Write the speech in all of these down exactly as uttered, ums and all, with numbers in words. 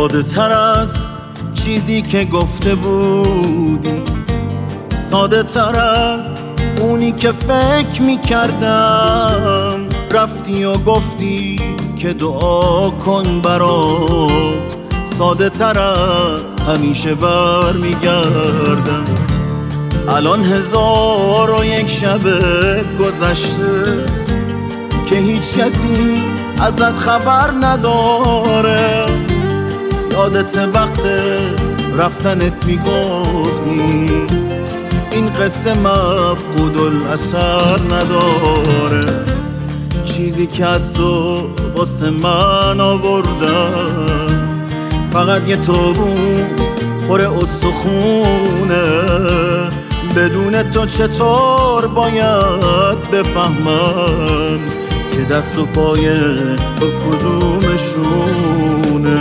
ساده تر از چیزی که گفته بودی، ساده تر از اونی که فکر میکردم. رفتی و گفتی که دعا کن برام، ساده تر از همیشه بر میگردم. الان هزار و یک شب گذشته که هیچ کسی ازت خبر نداره. یادت وقت رفتنت میگفتی این قصه مفقود الاثر نداره. چیزی که از تو واسه من آوردم فقط یه تابوت پر استخونه. بدون تو چطور باید بفهمم که دست و پای تو کدومشونه؟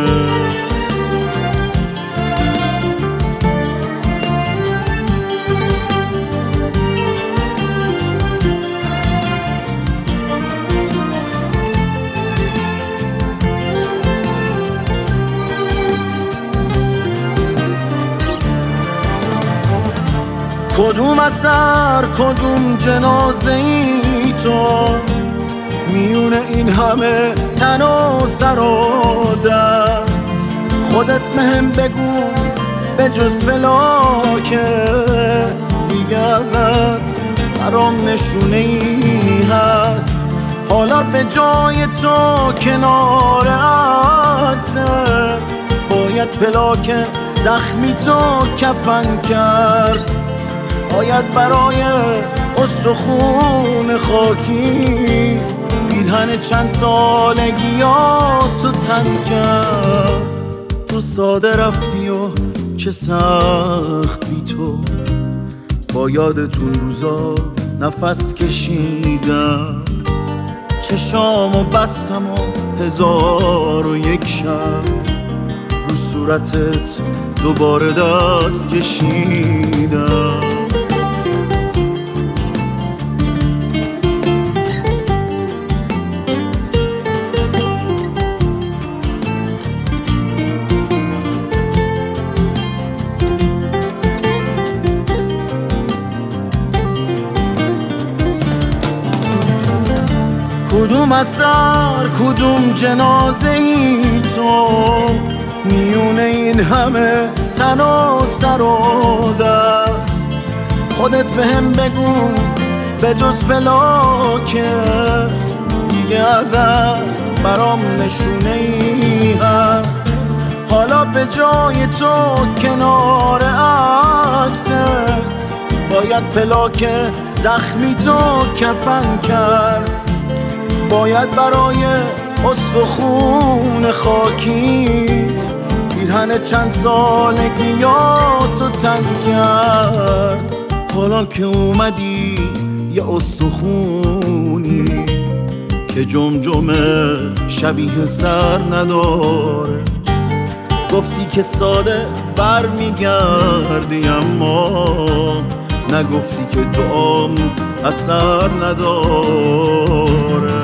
کدوم اثر کدوم جنازه ای تو، میونه این همه تن و سر و دست. خودت مهم بگو به جز فلاکت دیگه ازت برام نشونه ای هست. حالا به جای تو کنار عکست باید پلاک زخمی تو کفن کرد. باید برای استخون خاکیت پیرهن چند سالگیات تو تن کرد. تو ساده رفتی و چه سخت بی تو، با یادتون روزا نفس کشیدم. چشامو بستم و هزار و یک شب رو صورتت دوباره دست کشیدم. کدوم اثر کدوم جنازه ای تو، میونه این همه تن و سر و دست. خودت بهم بگو به جز پلاکت دیگه ازت برام نشونه ای هست. حالا به جای تو کنار عکست باید پلاک زخمی تو کفن کرد. باید برای استخون خاکیت پیرهن چند سالگیاتو تن کرد. حالا که اومدی یه استخونی که جمجمه شبیه سر نداره. گفتی که ساده بر میگردی اما نگفتی که دعام اثر نداره.